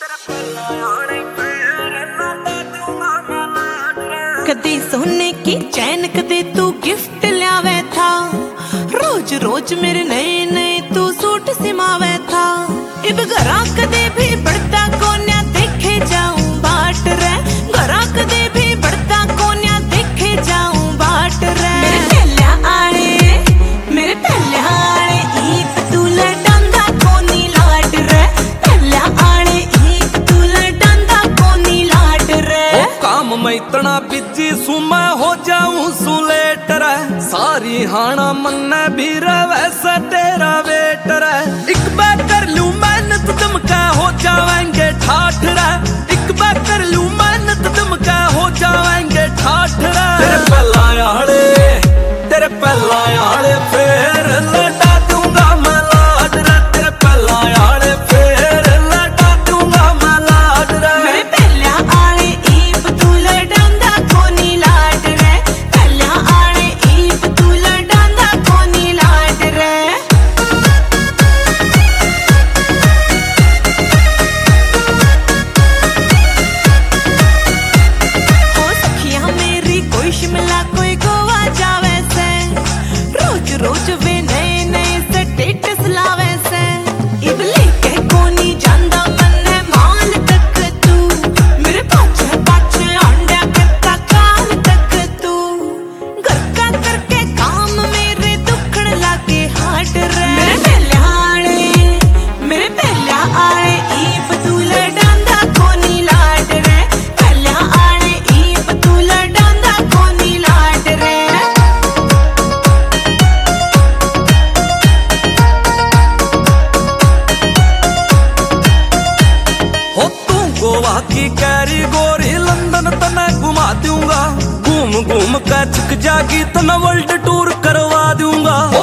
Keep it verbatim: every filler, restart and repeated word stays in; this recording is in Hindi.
कदी सोने की चैन कदे तू गिफ्ट लियावे था, रोज रोज मेरे नए नए तू सूट सिमावे था। इब घरा कदे भी बढ़ता कोन्या देखे जाऊं बाट रे, घरा कदे भी बढ़ता कोन्या देखे जाऊं बाट रे। मेरे पहल्या आले मेरे पहल्या आले ईद तू लडांदा कोनी लाड रे, पहल्या आले ईद तू लडांदा कोनी लाड रे। ओ काम मैं इतना बिजी सू मैं हो जाऊं सू लेट रे, सारी हाना मन भी रवे से तेरा वेट रे। एक बार कर लूं मेहनत तुम का हो जाएंगे ठाठ रे, एक बार कर लूं मेहनत तुम का हो जाएंगे ठाठ रे। तेरे पहला आले तेरे पहला आले फिर लटा दूंगा मैं लाड रे, तेरे पहला आले फिर लटा दूंगा मैं लाड रे। मेरे पहल्या आले ईद तू लडांदा कोनी लाड रे, पहल्या आले ईद तू लडांदा कोनी लाड रे। हो सखिया मेरी कोई शिमला कोई गोवा जावे से, रोज रोज वे नए नए स्टेटस लावे से। इब लेके कोनी जांदा मन्ने माल तक तू, मेरे पाछे पाछे आंडा करता काल तक तू। घर का करके काम मेरे दुखण लागे हाट रे। मेरे पहल्या आले मेरे पहल्या आले ईब तू लडांदा कोनी लाड रे, पहल्या आले ईब तू लडांदा कोनी लाड रे। हो तू गोवा की कैरी गोरी लंदन तने घुमा दूंगा, घूम घूम कर चिक जागी तना वर्ल्ड टूर करवा दूंगा।